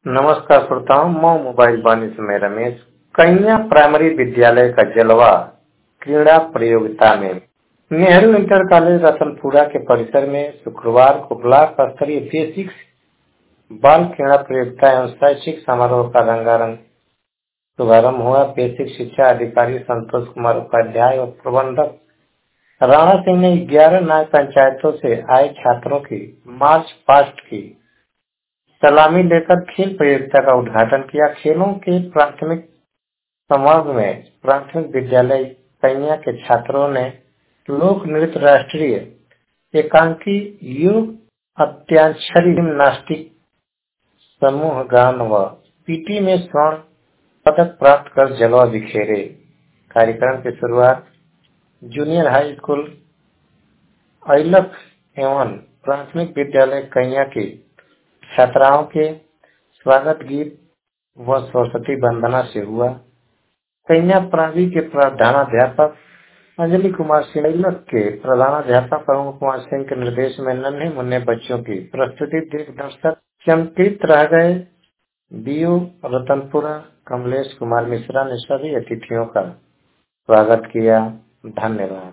नमस्कार श्रोताओं, मैं मोबाइल वाणी में रमेश। कन्या प्राइमरी विद्यालय का जलवा क्रीड़ा प्रतियोगिता में नेहरू इंटर कॉलेज रतनपुरा के परिसर में शुक्रवार को ब्लॉक स्तरीय बेसिक्स बाल क्रीड़ा प्रतियोगिता एवं शैक्षिक समारोह का रंगारंग शुभारंभ हुआ। बेसिक शिक्षा अधिकारी संतोष कुमार उपाध्याय और प्रबंधक राणा सिंह ने 11 नए पंचायतों से आए छात्रों की मार्च पास्ट की सलामी लेकर खेल प्रतियोगिता का उद्घाटन किया। खेलों के प्राथमिक संवर्ग में प्राथमिक विद्यालय कन्या के छात्रों ने लोक नृत्य, राष्ट्रीय एकांकी, योग, अत्याक्षरी, जिम्नास्टिक, समूह गान व पीटी में स्वर्ण पदक प्राप्त कर जलवा बिखेरे। कार्यक्रम की शुरुआत जूनियर हाई स्कूल ऐलख एवं प्राथमिक विद्यालय कन्या की छात्राओं के स्वागत गीत व सरस्वती वंदना से हुआ। कन्या प्रावी के प्रधानाध्यापक अंजलि कुमार सिंह, ऐलख के प्रधानाध्यापक अरुण कुमार सिंह के निर्देश में नन्हे मुन्ने बच्चों की प्रस्तुति देख दर्शक चमकित रह गए। बीओ रतनपुरा कमलेश कुमार मिश्रा ने सभी अतिथियों का स्वागत किया। धन्यवाद।